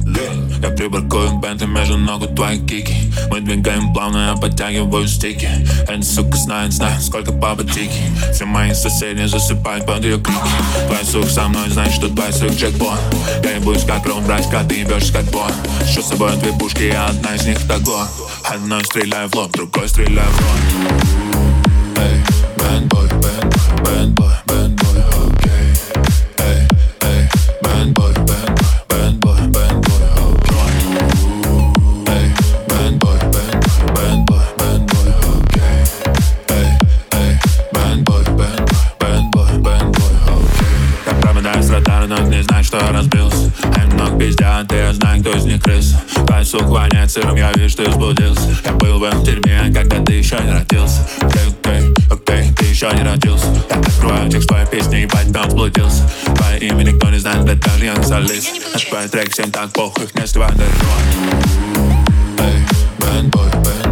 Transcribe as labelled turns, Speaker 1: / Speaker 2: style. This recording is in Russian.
Speaker 1: Я прибаркую бенты между ног твоих кики. Мы двигаем плавно, я подтягиваю стики. Эта сука знает, сколько папа тики. Все мои соседи засыпают под ее крики. Твой сук со мной, знаешь, что твой сук джекпот. Я ебусь как ром, братька, ты ебешь как бот. Что с собой две пушки, я одна из них таго. Одной стреляю в лоб, другой стреляю в рот. Эй, бэндбой, бэндбой, бэндбой, бэндбой, окей. Эй, эй, бэндбой, бэндбой, бэндбой, бэндбой, окей. Эй, бэндбой, бэндбой, бэндбой, бэндбой, окей. Эй, эй, бэндбой, бэндбой, бэндбой, бэндбой, окей. Я пропадаю с радара, но не знаю, что я разбился. Они много пиздят, и я знаю, кто из них крыса. Твой сук воняет сыром, я вижу, ты взбудился. Я был в этом дерьме, когда ты еще не родился. Окей, ты еще не родился. Я открываю текст твоей песни, ебать, там сблудился. Твое имя никто не знает, блядь, даже я не солист. На твой трек всем так похуй, их не сливай на рот. Эй, бэндбой, бэндбой.